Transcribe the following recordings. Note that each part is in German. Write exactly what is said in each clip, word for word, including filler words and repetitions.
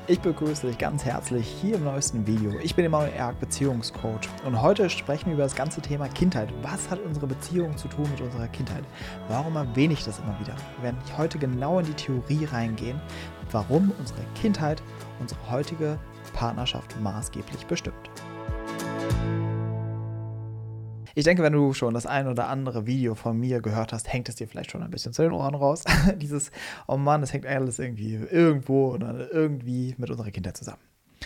Ich begrüße dich ganz herzlich hier im neuesten Video. Ich bin Emanuel Erk, Beziehungscoach, und heute sprechen wir über das ganze Thema Kindheit. Was hat unsere Beziehung zu tun mit unserer Kindheit? Warum erwähne ich das immer wieder? Wir werden heute genau in die Theorie reingehen, warum unsere Kindheit unsere heutige Partnerschaft maßgeblich bestimmt. Ich denke, wenn du schon das ein oder andere Video von mir gehört hast, hängt es dir vielleicht schon ein bisschen zu den Ohren raus. Dieses, oh Mann, das hängt alles irgendwie irgendwo oder irgendwie mit unserer Kindheit zusammen.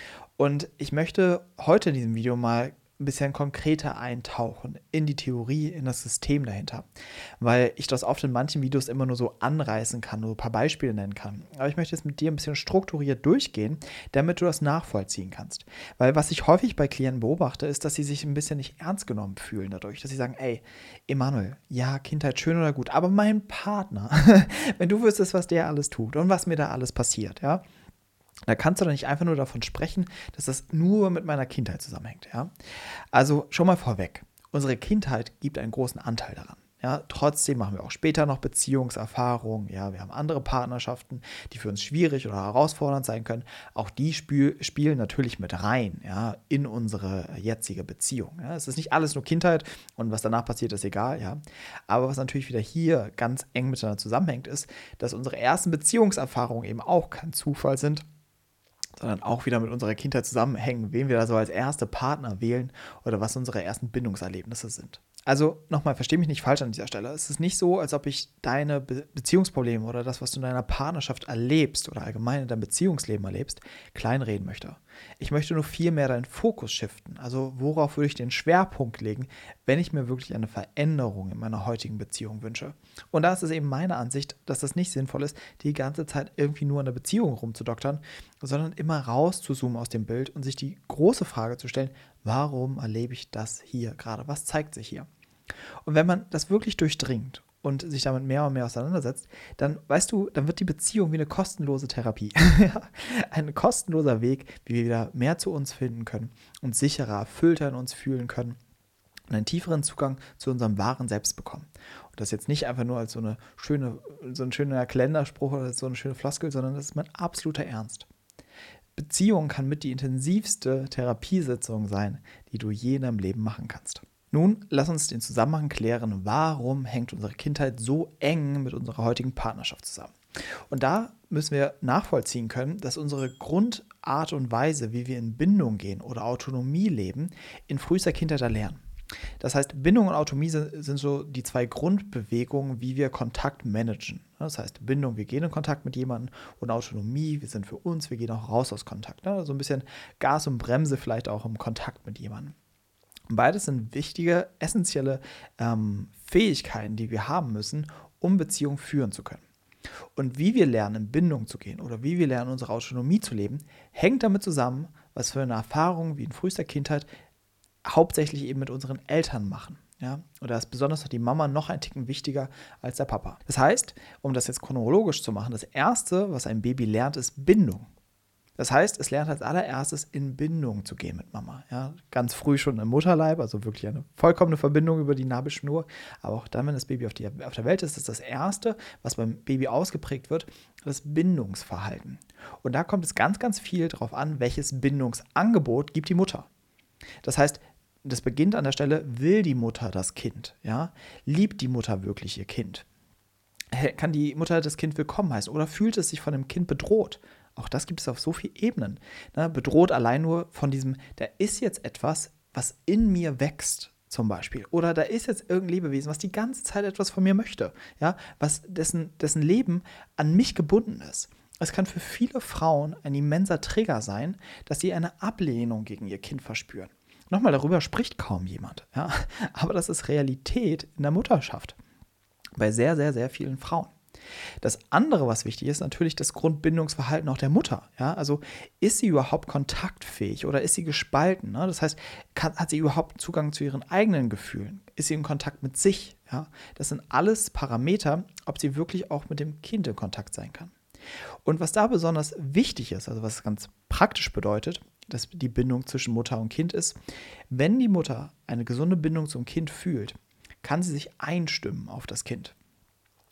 Und ich möchte heute in diesem Video mal ein bisschen konkreter eintauchen in die Theorie, in das System dahinter. Weil ich das oft in manchen Videos immer nur so anreißen kann, nur ein paar Beispiele nennen kann. Aber ich möchte jetzt mit dir ein bisschen strukturiert durchgehen, damit du das nachvollziehen kannst. Weil was ich häufig bei Klienten beobachte, ist, dass sie sich ein bisschen nicht ernst genommen fühlen dadurch. Dass sie sagen, ey, Emanuel, ja, Kindheit schön oder gut, aber mein Partner, wenn du wüsstest, was der alles tut und was mir da alles passiert, ja, da kannst du doch nicht einfach nur davon sprechen, dass das nur mit meiner Kindheit zusammenhängt. Ja? Also schon mal vorweg, unsere Kindheit gibt einen großen Anteil daran. Ja? Trotzdem machen wir auch später noch Beziehungserfahrungen. Ja? Wir haben andere Partnerschaften, die für uns schwierig oder herausfordernd sein können. Auch die spiel, spielen natürlich mit rein, ja, in unsere jetzige Beziehung. Ja? Es ist nicht alles nur Kindheit und was danach passiert, ist egal. Ja? Aber was natürlich wieder hier ganz eng miteinander zusammenhängt, ist, dass unsere ersten Beziehungserfahrungen eben auch kein Zufall sind, sondern auch wieder mit unserer Kindheit zusammenhängen, wen wir da so als erste Partner wählen oder was unsere ersten Bindungserlebnisse sind. Also nochmal, verstehe mich nicht falsch an dieser Stelle. Es ist nicht so, als ob ich deine Be- Beziehungsprobleme oder das, was du in deiner Partnerschaft erlebst oder allgemein in deinem Beziehungsleben erlebst, kleinreden möchte. Ich möchte nur viel mehr deinen Fokus shiften. Also worauf würde ich den Schwerpunkt legen, wenn ich mir wirklich eine Veränderung in meiner heutigen Beziehung wünsche. Und da ist es eben meine Ansicht, dass das nicht sinnvoll ist, die ganze Zeit irgendwie nur an der Beziehung rumzudoktern, sondern immer rauszuzoomen aus dem Bild und sich die große Frage zu stellen, warum erlebe ich das hier gerade? Was zeigt sich hier? Und wenn man das wirklich durchdringt und sich damit mehr und mehr auseinandersetzt, dann weißt du, dann wird die Beziehung wie eine kostenlose Therapie. Ein kostenloser Weg, wie wir wieder mehr zu uns finden können und sicherer, erfüllter in uns fühlen können und einen tieferen Zugang zu unserem wahren Selbst bekommen. Und das jetzt nicht einfach nur als so eine schöne, so ein schöner Kalenderspruch oder so eine schöne Floskel, sondern das ist mein absoluter Ernst. Beziehung kann mit die intensivste Therapiesitzung sein, die du je in deinem Leben machen kannst. Nun, lass uns den Zusammenhang klären, warum hängt unsere Kindheit so eng mit unserer heutigen Partnerschaft zusammen. Und da müssen wir nachvollziehen können, dass unsere Grundart und Weise, wie wir in Bindung gehen oder Autonomie leben, in frühester Kindheit erlernen. Das heißt, Bindung und Autonomie sind so die zwei Grundbewegungen, wie wir Kontakt managen. Das heißt, Bindung, wir gehen in Kontakt mit jemandem, und Autonomie, wir sind für uns, wir gehen auch raus aus Kontakt. So ein bisschen Gas und Bremse vielleicht auch im Kontakt mit jemandem. Beides sind wichtige, essentielle ähm, Fähigkeiten, die wir haben müssen, um Beziehungen führen zu können. Und wie wir lernen, in Bindung zu gehen oder wie wir lernen, unsere Autonomie zu leben, hängt damit zusammen, was für eine Erfahrung wie in frühester Kindheit hauptsächlich eben mit unseren Eltern machen. Ja? Und da ist besonders noch die Mama noch ein Ticken wichtiger als der Papa. Das heißt, um das jetzt chronologisch zu machen, das Erste, was ein Baby lernt, ist Bindung. Das heißt, es lernt als allererstes in Bindung zu gehen mit Mama. Ja? Ganz früh schon im Mutterleib, also wirklich eine vollkommene Verbindung über die Nabelschnur. Aber auch dann, wenn das Baby auf, die, auf der Welt ist, ist das Erste, was beim Baby ausgeprägt wird, das Bindungsverhalten. Und da kommt es ganz, ganz viel darauf an, welches Bindungsangebot gibt die Mutter. Das heißt, das beginnt an der Stelle, will die Mutter das Kind? Ja? Liebt die Mutter wirklich ihr Kind? Kann die Mutter das Kind willkommen heißen oder fühlt es sich von dem Kind bedroht? Auch das gibt es auf so vielen Ebenen. Ne? Bedroht allein nur von diesem, da ist jetzt etwas, was in mir wächst, zum Beispiel. Oder da ist jetzt irgendein Lebewesen, was die ganze Zeit etwas von mir möchte. Ja? Was dessen, dessen Leben an mich gebunden ist. Es kann für viele Frauen ein immenser Trigger sein, dass sie eine Ablehnung gegen ihr Kind verspüren. Nochmal, darüber spricht kaum jemand. Ja? Aber das ist Realität in der Mutterschaft. Bei sehr, sehr, sehr vielen Frauen. Das andere, was wichtig ist, natürlich das Grundbindungsverhalten auch der Mutter. Ja? Also ist sie überhaupt kontaktfähig oder ist sie gespalten? Ne? Das heißt, kann, hat sie überhaupt Zugang zu ihren eigenen Gefühlen? Ist sie in Kontakt mit sich? Ja? Das sind alles Parameter, ob sie wirklich auch mit dem Kind in Kontakt sein kann. Und was da besonders wichtig ist, also was ganz praktisch bedeutet, dass die Bindung zwischen Mutter und Kind ist, wenn die Mutter eine gesunde Bindung zum Kind fühlt, kann sie sich einstimmen auf das Kind.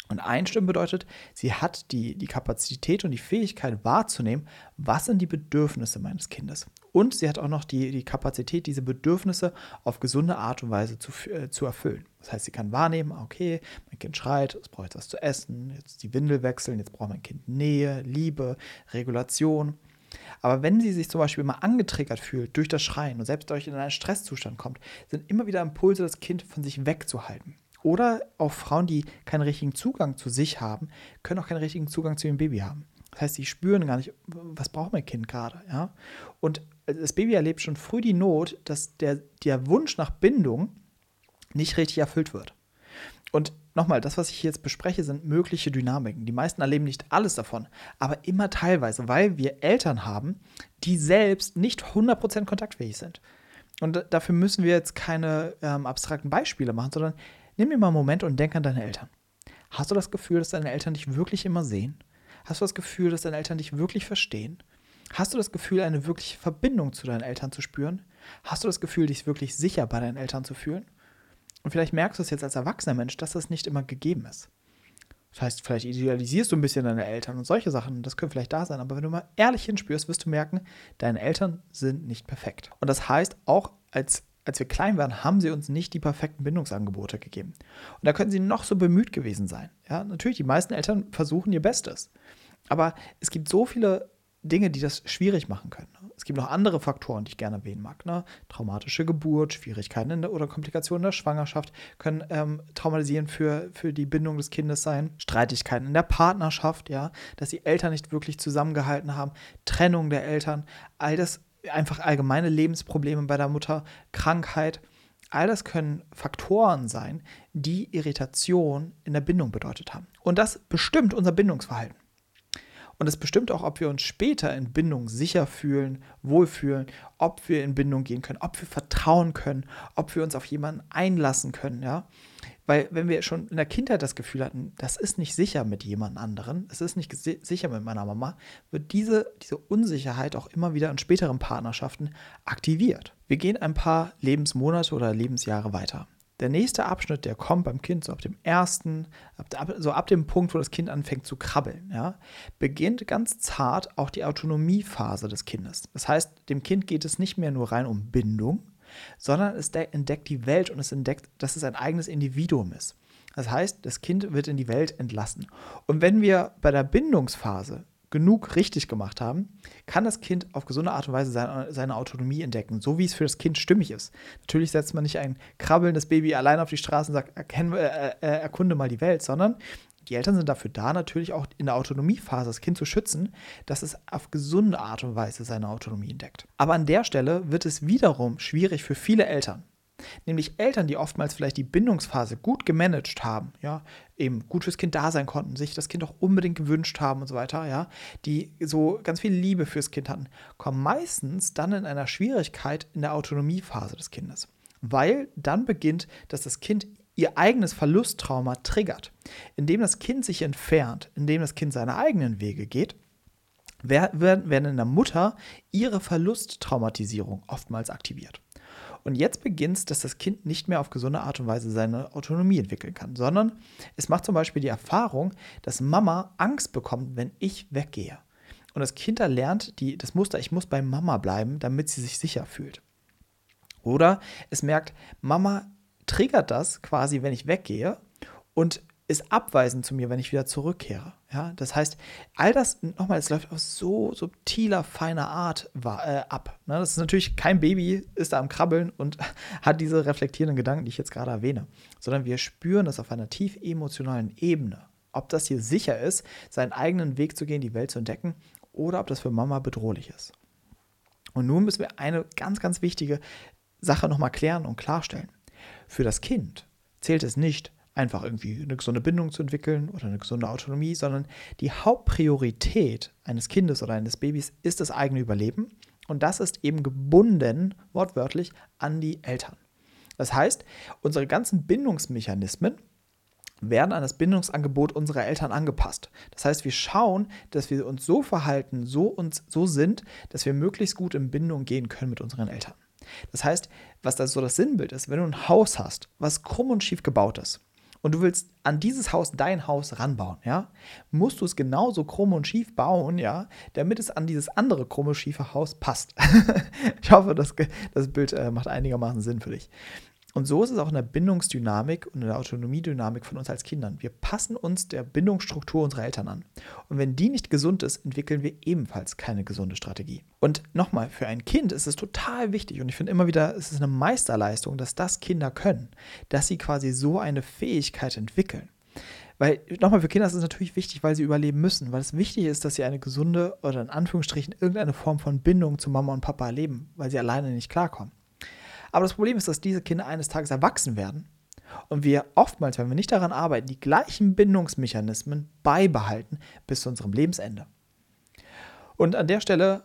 Und einstimmen bedeutet, sie hat die, die Kapazität und die Fähigkeit wahrzunehmen, was sind die Bedürfnisse meines Kindes. Und sie hat auch noch die, die Kapazität, diese Bedürfnisse auf gesunde Art und Weise zu, äh, zu erfüllen. Das heißt, sie kann wahrnehmen, okay, mein Kind schreit, es braucht jetzt was zu essen, jetzt die Windel wechseln, jetzt braucht mein Kind Nähe, Liebe, Regulation. Aber wenn sie sich zum Beispiel mal angetriggert fühlt durch das Schreien und selbst dadurch in einen Stresszustand kommt, sind immer wieder Impulse, das Kind von sich wegzuhalten. Oder auch Frauen, die keinen richtigen Zugang zu sich haben, können auch keinen richtigen Zugang zu ihrem Baby haben. Das heißt, sie spüren gar nicht, was braucht mein Kind gerade. Ja? Und das Baby erlebt schon früh die Not, dass der, der Wunsch nach Bindung nicht richtig erfüllt wird. Und nochmal, das, was ich jetzt bespreche, sind mögliche Dynamiken. Die meisten erleben nicht alles davon, aber immer teilweise, weil wir Eltern haben, die selbst nicht hundert Prozent kontaktfähig sind. Und dafür müssen wir jetzt keine ähm, abstrakten Beispiele machen, sondern nimm dir mal einen Moment und denk an deine Eltern. Hast du das Gefühl, dass deine Eltern dich wirklich immer sehen? Hast du das Gefühl, dass deine Eltern dich wirklich verstehen? Hast du das Gefühl, eine wirkliche Verbindung zu deinen Eltern zu spüren? Hast du das Gefühl, dich wirklich sicher bei deinen Eltern zu fühlen? Und vielleicht merkst du es jetzt als erwachsener Mensch, dass das nicht immer gegeben ist. Das heißt, vielleicht idealisierst du ein bisschen deine Eltern und solche Sachen, das können vielleicht da sein, aber wenn du mal ehrlich hinspürst, wirst du merken, deine Eltern sind nicht perfekt. Und das heißt, auch als, als wir klein waren, haben sie uns nicht die perfekten Bindungsangebote gegeben. Und da können sie noch so bemüht gewesen sein. Ja, natürlich, die meisten Eltern versuchen ihr Bestes. Aber es gibt so viele Dinge, die das schwierig machen können. Es gibt noch andere Faktoren, die ich gerne erwähnen mag. Ne? Traumatische Geburt, Schwierigkeiten in der, oder Komplikationen in der Schwangerschaft können ähm, traumatisierend für, für die Bindung des Kindes sein. Streitigkeiten in der Partnerschaft, ja, dass die Eltern nicht wirklich zusammengehalten haben. Trennung der Eltern, all das, einfach allgemeine Lebensprobleme bei der Mutter, Krankheit. All das können Faktoren sein, die Irritation in der Bindung bedeutet haben. Und das bestimmt unser Bindungsverhalten. Und es bestimmt auch, ob wir uns später in Bindung sicher fühlen, wohlfühlen, ob wir in Bindung gehen können, ob wir vertrauen können, ob wir uns auf jemanden einlassen können, ja. Weil wenn wir schon in der Kindheit das Gefühl hatten, das ist nicht sicher mit jemand anderem, es ist nicht sicher mit meiner Mama, wird diese, diese Unsicherheit auch immer wieder in späteren Partnerschaften aktiviert. Wir gehen ein paar Lebensmonate oder Lebensjahre weiter. Der nächste Abschnitt, der kommt beim Kind so ab dem ersten, ab, so ab dem Punkt, wo das Kind anfängt zu krabbeln, ja, beginnt ganz zart auch die Autonomiephase des Kindes. Das heißt, dem Kind geht es nicht mehr nur rein um Bindung, sondern es entdeckt die Welt und es entdeckt, dass es ein eigenes Individuum ist. Das heißt, das Kind wird in die Welt entlassen. Und wenn wir bei der Bindungsphase genug richtig gemacht haben, kann das Kind auf gesunde Art und Weise seine, seine Autonomie entdecken, so wie es für das Kind stimmig ist. Natürlich setzt man nicht ein krabbelndes Baby allein auf die Straße und sagt, erkenn, äh, äh, erkunde mal die Welt, sondern die Eltern sind dafür da, natürlich auch in der Autonomiephase das Kind zu schützen, dass es auf gesunde Art und Weise seine Autonomie entdeckt. Aber an der Stelle wird es wiederum schwierig für viele Eltern. Nämlich Eltern, die oftmals vielleicht die Bindungsphase gut gemanagt haben, ja, eben gut fürs Kind da sein konnten, sich das Kind auch unbedingt gewünscht haben und so weiter, ja, die so ganz viel Liebe fürs Kind hatten, kommen meistens dann in einer Schwierigkeit in der Autonomiephase des Kindes. Weil dann beginnt, dass das Kind ihr eigenes Verlusttrauma triggert. Indem das Kind sich entfernt, indem das Kind seine eigenen Wege geht, werden in der Mutter ihre Verlusttraumatisierung oftmals aktiviert. Und jetzt beginnt es, dass das Kind nicht mehr auf gesunde Art und Weise seine Autonomie entwickeln kann, sondern es macht zum Beispiel die Erfahrung, dass Mama Angst bekommt, wenn ich weggehe. Und das Kind erlernt die, das Muster, ich muss bei Mama bleiben, damit sie sich sicher fühlt. Oder es merkt, Mama triggert das quasi, wenn ich weggehe und ist abweisend zu mir, wenn ich wieder zurückkehre. Ja, das heißt, all das, nochmal, es läuft auf so subtiler, feiner Art war, äh, ab. Ne? Das ist natürlich kein Baby, ist da am Krabbeln und hat diese reflektierenden Gedanken, die ich jetzt gerade erwähne, sondern wir spüren das auf einer tief emotionalen Ebene. Ob das hier sicher ist, seinen eigenen Weg zu gehen, die Welt zu entdecken, oder ob das für Mama bedrohlich ist. Und nun müssen wir eine ganz, ganz wichtige Sache nochmal klären und klarstellen. Für das Kind zählt es nicht, einfach irgendwie eine gesunde Bindung zu entwickeln oder eine gesunde Autonomie, sondern die Hauptpriorität eines Kindes oder eines Babys ist das eigene Überleben und das ist eben gebunden, wortwörtlich, an die Eltern. Das heißt, unsere ganzen Bindungsmechanismen werden an das Bindungsangebot unserer Eltern angepasst. Das heißt, wir schauen, dass wir uns so verhalten, so uns so sind, dass wir möglichst gut in Bindung gehen können mit unseren Eltern. Das heißt, was da so das Sinnbild ist, wenn du ein Haus hast, was krumm und schief gebaut ist, und du willst an dieses Haus dein Haus ranbauen, ja, musst du es genauso krumm und schief bauen, ja, damit es an dieses andere krumme, schiefe Haus passt. Ich hoffe, das, das Bild äh, macht einigermaßen Sinn für dich. Und so ist es auch in der Bindungsdynamik und in der Autonomiedynamik von uns als Kindern. Wir passen uns der Bindungsstruktur unserer Eltern an. Und wenn die nicht gesund ist, entwickeln wir ebenfalls keine gesunde Strategie. Und nochmal, für ein Kind ist es total wichtig, und ich finde immer wieder, es ist eine Meisterleistung, dass das Kinder können, dass sie quasi so eine Fähigkeit entwickeln. Weil, nochmal, für Kinder ist es natürlich wichtig, weil sie überleben müssen, weil es wichtig ist, dass sie eine gesunde oder in Anführungsstrichen irgendeine Form von Bindung zu Mama und Papa erleben, weil sie alleine nicht klarkommen. Aber das Problem ist, dass diese Kinder eines Tages erwachsen werden und wir oftmals, wenn wir nicht daran arbeiten, die gleichen Bindungsmechanismen beibehalten bis zu unserem Lebensende. Und an der Stelle,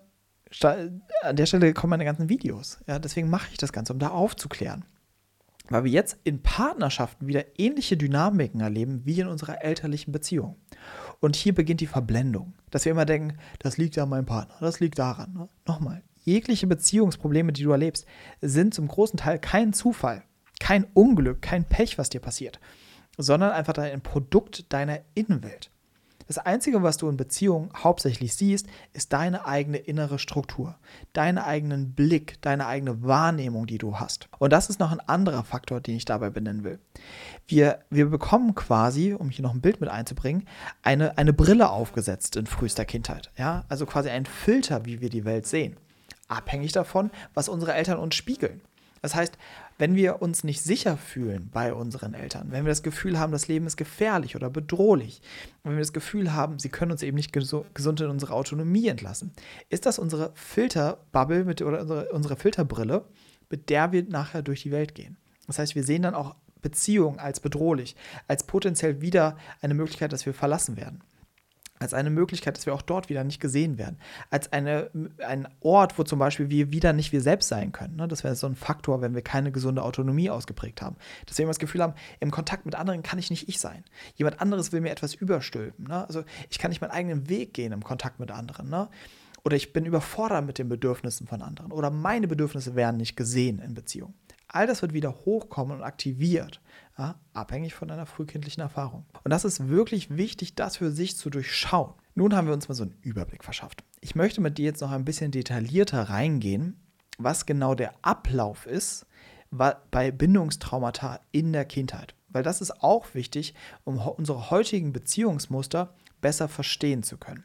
an der Stelle kommen meine ganzen Videos. Ja, deswegen mache ich das Ganze, um da aufzuklären. Weil wir jetzt in Partnerschaften wieder ähnliche Dynamiken erleben wie in unserer elterlichen Beziehung. Und hier beginnt die Verblendung, dass wir immer denken, das liegt an meinem Partner, das liegt daran. Ne? Nochmal. Jegliche Beziehungsprobleme, die du erlebst, sind zum großen Teil kein Zufall, kein Unglück, kein Pech, was dir passiert, sondern einfach ein Produkt deiner Innenwelt. Das Einzige, was du in Beziehungen hauptsächlich siehst, ist deine eigene innere Struktur, deinen eigenen Blick, deine eigene Wahrnehmung, die du hast. Und das ist noch ein anderer Faktor, den ich dabei benennen will. Wir, wir bekommen quasi, um hier noch ein Bild mit einzubringen, eine, eine Brille aufgesetzt in frühester Kindheit. Ja? Also quasi ein Filter, wie wir die Welt sehen. Abhängig davon, was unsere Eltern uns spiegeln. Das heißt, wenn wir uns nicht sicher fühlen bei unseren Eltern, wenn wir das Gefühl haben, das Leben ist gefährlich oder bedrohlich, wenn wir das Gefühl haben, sie können uns eben nicht gesund in unsere Autonomie entlassen, ist das unsere Filterbubble mit, oder unsere, unsere Filterbrille, mit der wir nachher durch die Welt gehen. Das heißt, wir sehen dann auch Beziehungen als bedrohlich, als potenziell wieder eine Möglichkeit, dass wir verlassen werden. Als eine Möglichkeit, dass wir auch dort wieder nicht gesehen werden. Als eine, ein Ort, wo zum Beispiel wir wieder nicht wir selbst sein können. Ne? Das wäre so ein Faktor, wenn wir keine gesunde Autonomie ausgeprägt haben. Dass wir immer das Gefühl haben, im Kontakt mit anderen kann ich nicht ich sein. Jemand anderes will mir etwas überstülpen. Ne? Also ich kann nicht meinen eigenen Weg gehen im Kontakt mit anderen. Ne? Oder ich bin überfordert mit den Bedürfnissen von anderen. Oder meine Bedürfnisse werden nicht gesehen in Beziehung. All das wird wieder hochkommen und aktiviert, ja, abhängig von einer frühkindlichen Erfahrung. Und das ist wirklich wichtig, das für sich zu durchschauen. Nun haben wir uns mal so einen Überblick verschafft. Ich möchte mit dir jetzt noch ein bisschen detaillierter reingehen, was genau der Ablauf ist bei Bindungstraumata in der Kindheit. Weil das ist auch wichtig, um unsere heutigen Beziehungsmuster besser verstehen zu können.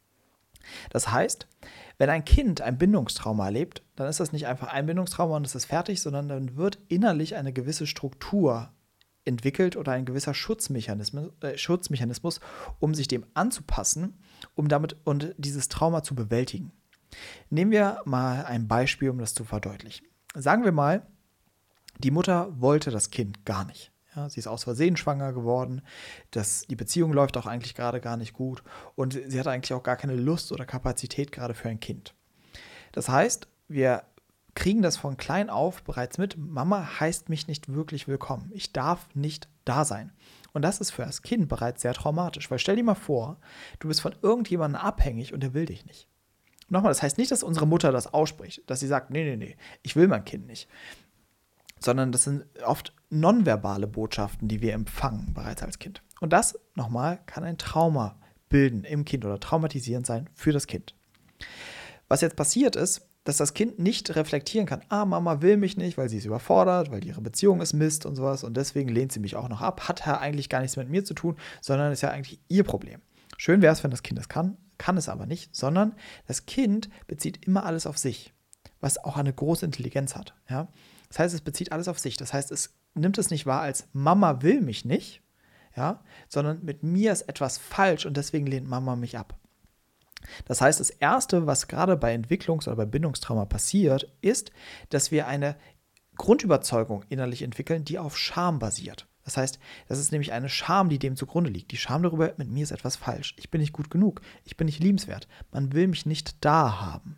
Das heißt, wenn ein Kind ein Bindungstrauma erlebt, dann ist das nicht einfach ein Bindungstrauma und es ist fertig, sondern dann wird innerlich eine gewisse Struktur entwickelt oder ein gewisser Schutzmechanismus, äh, Schutzmechanismus, um sich dem anzupassen, um damit und dieses Trauma zu bewältigen. Nehmen wir mal ein Beispiel, um das zu verdeutlichen. Sagen wir mal, die Mutter wollte das Kind gar nicht. Ja, sie ist aus Versehen schwanger geworden, das, die Beziehung läuft auch eigentlich gerade gar nicht gut und sie hat eigentlich auch gar keine Lust oder Kapazität gerade für ein Kind. Das heißt, wir kriegen das von klein auf bereits mit, Mama heißt mich nicht wirklich willkommen, ich darf nicht da sein. Und das ist für das Kind bereits sehr traumatisch, weil stell dir mal vor, du bist von irgendjemandem abhängig und der will dich nicht. Nochmal, das heißt nicht, dass unsere Mutter das ausspricht, dass sie sagt, nee, nee, nee, ich will mein Kind nicht. Sondern das sind oft nonverbale Botschaften, die wir empfangen bereits als Kind. Und das, nochmal, kann ein Trauma bilden im Kind oder traumatisierend sein für das Kind. Was jetzt passiert ist, dass das Kind nicht reflektieren kann, ah, Mama will mich nicht, weil sie ist überfordert, weil ihre Beziehung ist Mist und sowas und deswegen lehnt sie mich auch noch ab, hat ja eigentlich gar nichts mit mir zu tun, sondern ist ja eigentlich ihr Problem. Schön wäre es, wenn das Kind das kann, kann es aber nicht, sondern das Kind bezieht immer alles auf sich, was auch eine große Intelligenz hat, ja. Das heißt, es bezieht alles auf sich. Das heißt, es nimmt es nicht wahr als Mama will mich nicht, ja, sondern mit mir ist etwas falsch und deswegen lehnt Mama mich ab. Das heißt, das Erste, was gerade bei Entwicklungs- oder bei Bindungstrauma passiert, ist, dass wir eine Grundüberzeugung innerlich entwickeln, die auf Scham basiert. Das heißt, das ist nämlich eine Scham, die dem zugrunde liegt. Die Scham darüber, mit mir ist etwas falsch. Ich bin nicht gut genug. Ich bin nicht liebenswert. Man will mich nicht da haben.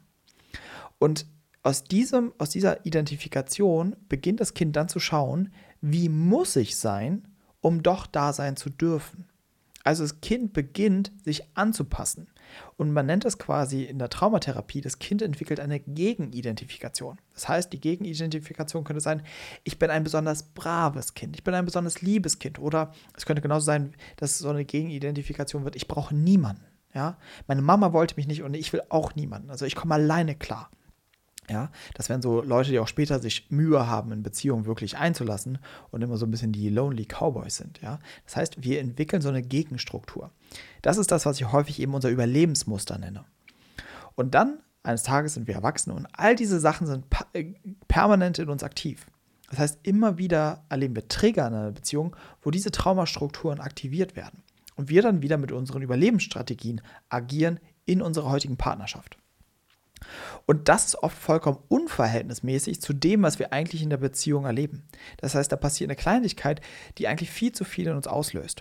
Und Aus, diesem, aus dieser Identifikation beginnt das Kind dann zu schauen, wie muss ich sein, um doch da sein zu dürfen. Also das Kind beginnt, sich anzupassen. Und man nennt es quasi in der Traumatherapie, das Kind entwickelt eine Gegenidentifikation. Das heißt, die Gegenidentifikation könnte sein, ich bin ein besonders braves Kind, ich bin ein besonders liebes Kind. Oder es könnte genauso sein, dass es so eine Gegenidentifikation wird, ich brauche niemanden. Ja? Meine Mama wollte mich nicht und ich will auch niemanden. Also ich komme alleine klar. Ja, das wären so Leute, die auch später sich Mühe haben, in Beziehungen wirklich einzulassen und immer so ein bisschen die Lonely Cowboys sind. Ja? Das heißt, wir entwickeln so eine Gegenstruktur. Das ist das, was ich häufig eben unser Überlebensmuster nenne. Und dann, eines Tages sind wir erwachsen und all diese Sachen sind pa- äh, permanent in uns aktiv. Das heißt, immer wieder erleben wir Trigger in einer Beziehung, wo diese Traumastrukturen aktiviert werden. Und wir dann wieder mit unseren Überlebensstrategien agieren in unserer heutigen Partnerschaft. Und das ist oft vollkommen unverhältnismäßig zu dem, was wir eigentlich in der Beziehung erleben. Das heißt, da passiert eine Kleinigkeit, die eigentlich viel zu viel in uns auslöst.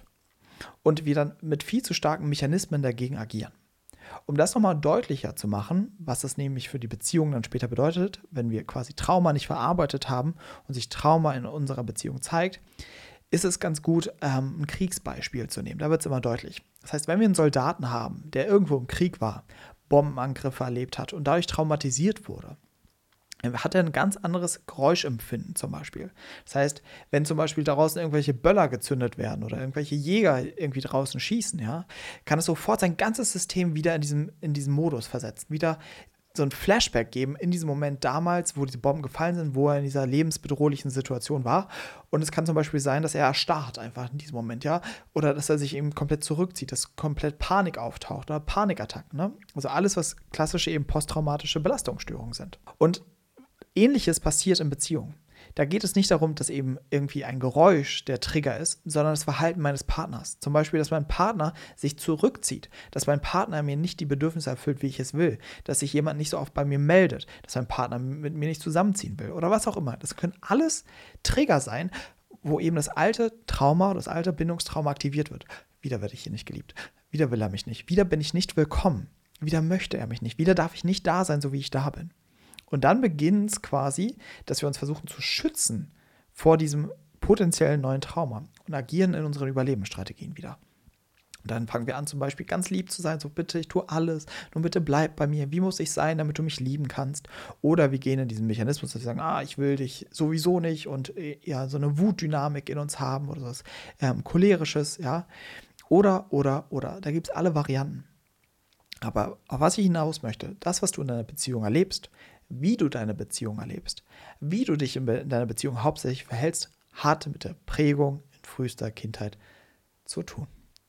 Und wir dann mit viel zu starken Mechanismen dagegen agieren. Um das nochmal deutlicher zu machen, was das nämlich für die Beziehung dann später bedeutet, wenn wir quasi Trauma nicht verarbeitet haben und sich Trauma in unserer Beziehung zeigt, ist es ganz gut, ähm, ein Kriegsbeispiel zu nehmen. Da wird es immer deutlich. Das heißt, wenn wir einen Soldaten haben, der irgendwo im Krieg war, Bombenangriffe erlebt hat und dadurch traumatisiert wurde, hat er ein ganz anderes Geräuschempfinden zum Beispiel. Das heißt, wenn zum Beispiel draußen irgendwelche Böller gezündet werden oder irgendwelche Jäger irgendwie draußen schießen, ja, kann es sofort sein ganzes System wieder in diesem, in diesen Modus versetzen, wieder so ein Flashback geben in diesem Moment damals, wo diese Bomben gefallen sind, wo er in dieser lebensbedrohlichen Situation war. Und es kann zum Beispiel sein, dass er erstarrt einfach in diesem Moment, ja. Oder dass er sich eben komplett zurückzieht, dass komplett Panik auftaucht oder Panikattacken, ne? Also alles, was klassische eben posttraumatische Belastungsstörungen sind. Und Ähnliches passiert in Beziehungen. Da geht es nicht darum, dass eben irgendwie ein Geräusch der Trigger ist, sondern das Verhalten meines Partners. Zum Beispiel, dass mein Partner sich zurückzieht, dass mein Partner mir nicht die Bedürfnisse erfüllt, wie ich es will, dass sich jemand nicht so oft bei mir meldet, dass mein Partner mit mir nicht zusammenziehen will oder was auch immer. Das können alles Trigger sein, wo eben das alte Trauma, das alte Bindungstrauma aktiviert wird. Wieder werde ich hier nicht geliebt, wieder will er mich nicht, wieder bin ich nicht willkommen, wieder möchte er mich nicht, wieder darf ich nicht da sein, so wie ich da bin. Und dann beginnt es quasi, dass wir uns versuchen zu schützen vor diesem potenziellen neuen Trauma und agieren in unseren Überlebensstrategien wieder. Und dann fangen wir an, zum Beispiel ganz lieb zu sein, so bitte, ich tue alles, nur bitte bleib bei mir, wie muss ich sein, damit du mich lieben kannst? Oder wir gehen in diesen Mechanismus, dass wir sagen, ah, ich will dich sowieso nicht und ja, so eine Wutdynamik in uns haben oder sowas ähm, cholerisches, ja. Oder, oder, oder, da gibt es alle Varianten. Aber auf was ich hinaus möchte, das, was du in deiner Beziehung erlebst, wie du deine Beziehung erlebst, wie du dich in, Be- in deiner Beziehung hauptsächlich verhältst, hat mit der Prägung in frühester Kindheit zu tun.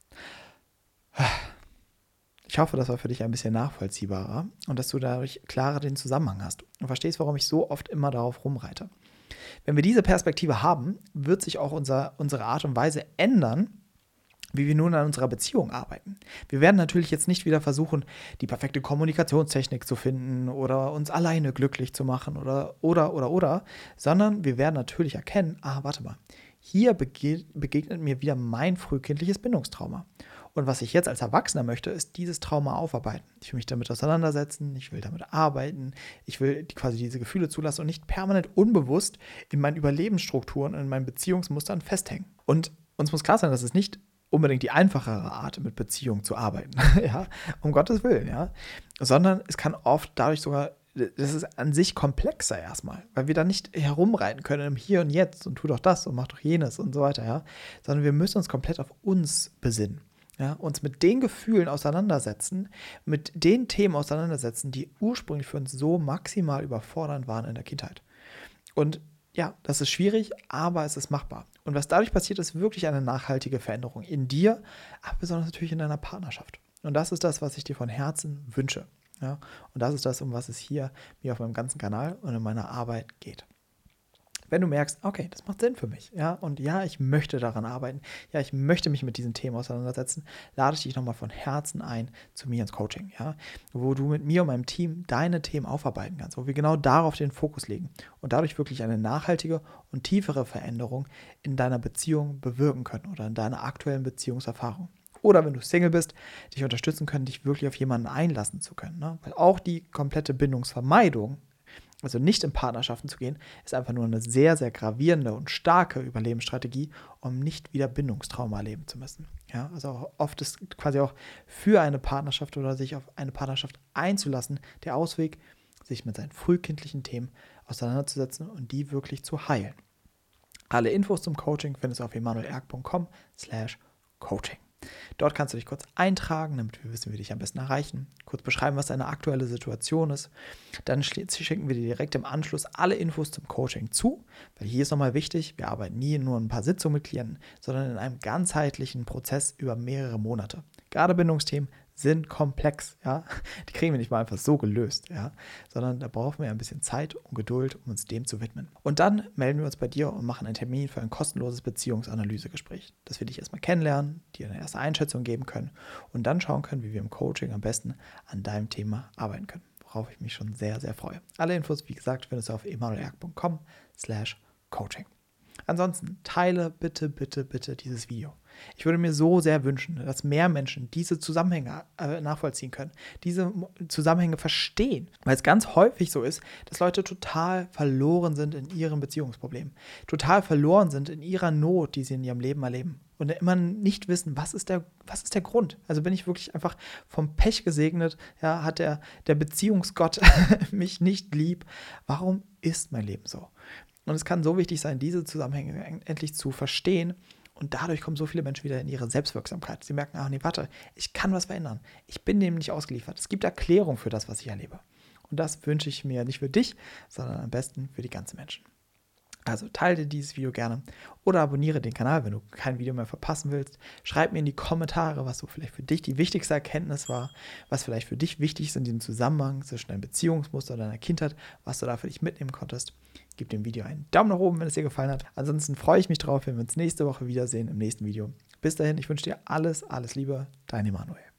Ich hoffe, das war für dich ein bisschen nachvollziehbarer und dass du dadurch klarer den Zusammenhang hast und verstehst, warum ich so oft immer darauf rumreite. Wenn wir diese Perspektive haben, wird sich auch unser, unsere Art und Weise ändern, wie wir nun an unserer Beziehung arbeiten. Wir werden natürlich jetzt nicht wieder versuchen, die perfekte Kommunikationstechnik zu finden oder uns alleine glücklich zu machen oder, oder, oder, oder, sondern wir werden natürlich erkennen, ah, warte mal, hier bege- begegnet mir wieder mein frühkindliches Bindungstrauma. Und was ich jetzt als Erwachsener möchte, ist dieses Trauma aufarbeiten. Ich will mich damit auseinandersetzen, ich will damit arbeiten, ich will quasi diese Gefühle zulassen und nicht permanent unbewusst in meinen Überlebensstrukturen und in meinen Beziehungsmustern festhängen. Und uns muss klar sein, dass es nicht unbedingt die einfachere Art, mit Beziehungen zu arbeiten, ja, um Gottes Willen, ja, sondern es kann oft dadurch sogar, das ist an sich komplexer erstmal, weil wir da nicht herumreiten können im Hier und Jetzt und tu doch das und mach doch jenes und so weiter, ja, sondern wir müssen uns komplett auf uns besinnen, ja, uns mit den Gefühlen auseinandersetzen, mit den Themen auseinandersetzen, die ursprünglich für uns so maximal überfordernd waren in der Kindheit. Und ja, das ist schwierig, aber es ist machbar. Und was dadurch passiert, ist wirklich eine nachhaltige Veränderung in dir, aber besonders natürlich in deiner Partnerschaft. Und das ist das, was ich dir von Herzen wünsche. Ja? Und das ist das, um was es hier mir auf meinem ganzen Kanal und in meiner Arbeit geht. Wenn du merkst, okay, das macht Sinn für mich, ja, und ja, ich möchte daran arbeiten, ja, ich möchte mich mit diesen Themen auseinandersetzen, lade ich dich nochmal von Herzen ein zu mir ins Coaching, ja, wo du mit mir und meinem Team deine Themen aufarbeiten kannst, wo wir genau darauf den Fokus legen und dadurch wirklich eine nachhaltige und tiefere Veränderung in deiner Beziehung bewirken können oder in deiner aktuellen Beziehungserfahrung. Oder wenn du Single bist, dich unterstützen können, dich wirklich auf jemanden einlassen zu können, ne? Weil auch die komplette Bindungsvermeidung, also nicht in Partnerschaften zu gehen, ist einfach nur eine sehr, sehr gravierende und starke Überlebensstrategie, um nicht wieder Bindungstrauma erleben zu müssen. Ja, also oft ist quasi auch für eine Partnerschaft oder sich auf eine Partnerschaft einzulassen, der Ausweg, sich mit seinen frühkindlichen Themen auseinanderzusetzen und die wirklich zu heilen. Alle Infos zum Coaching findest du auf emanuelerg punkt com slash coaching. Dort kannst du dich kurz eintragen, damit wir wissen, wie wir dich am besten erreichen. Kurz beschreiben, was deine aktuelle Situation ist. Dann schicken wir dir direkt im Anschluss alle Infos zum Coaching zu. Weil hier ist nochmal wichtig, wir arbeiten nie nur in ein paar Sitzungen mit Klienten, sondern in einem ganzheitlichen Prozess über mehrere Monate. Gerade Bindungsthemen sind komplex, ja. Die kriegen wir nicht mal einfach so gelöst, ja. Sondern da brauchen wir ein bisschen Zeit und Geduld, um uns dem zu widmen. Und dann melden wir uns bei dir und machen einen Termin für ein kostenloses Beziehungsanalysegespräch, dass wir dich erstmal kennenlernen, dir eine erste Einschätzung geben können und dann schauen können, wie wir im Coaching am besten an deinem Thema arbeiten können. Worauf ich mich schon sehr, sehr freue. Alle Infos, wie gesagt, findest du auf emanuelerg punkt com slash coaching. Ansonsten teile bitte, bitte, bitte dieses Video. Ich würde mir so sehr wünschen, dass mehr Menschen diese Zusammenhänge äh, nachvollziehen können, diese Zusammenhänge verstehen, weil es ganz häufig so ist, dass Leute total verloren sind in ihren Beziehungsproblemen, total verloren sind in ihrer Not, die sie in ihrem Leben erleben und immer nicht wissen, was ist der, was ist der Grund? Also bin ich wirklich einfach vom Pech gesegnet, ja, hat der, der Beziehungsgott mich nicht lieb? Warum ist mein Leben so? Und es kann so wichtig sein, diese Zusammenhänge endlich zu verstehen. Und dadurch kommen so viele Menschen wieder in ihre Selbstwirksamkeit. Sie merken, ach nee, warte, ich kann was verändern. Ich bin dem nicht ausgeliefert. Es gibt Erklärung für das, was ich erlebe. Und das wünsche ich mir nicht für dich, sondern am besten für die ganzen Menschen. Also teile dieses Video gerne oder abonniere den Kanal, wenn du kein Video mehr verpassen willst. Schreib mir in die Kommentare, was so vielleicht für dich die wichtigste Erkenntnis war, was vielleicht für dich wichtig ist in diesem Zusammenhang zwischen deinem Beziehungsmuster und deiner Kindheit, was du da für dich mitnehmen konntest. Gib dem Video einen Daumen nach oben, wenn es dir gefallen hat. Ansonsten freue ich mich drauf, wenn wir uns nächste Woche wiedersehen im nächsten Video. Bis dahin, ich wünsche dir alles, alles Liebe, dein Emanuel.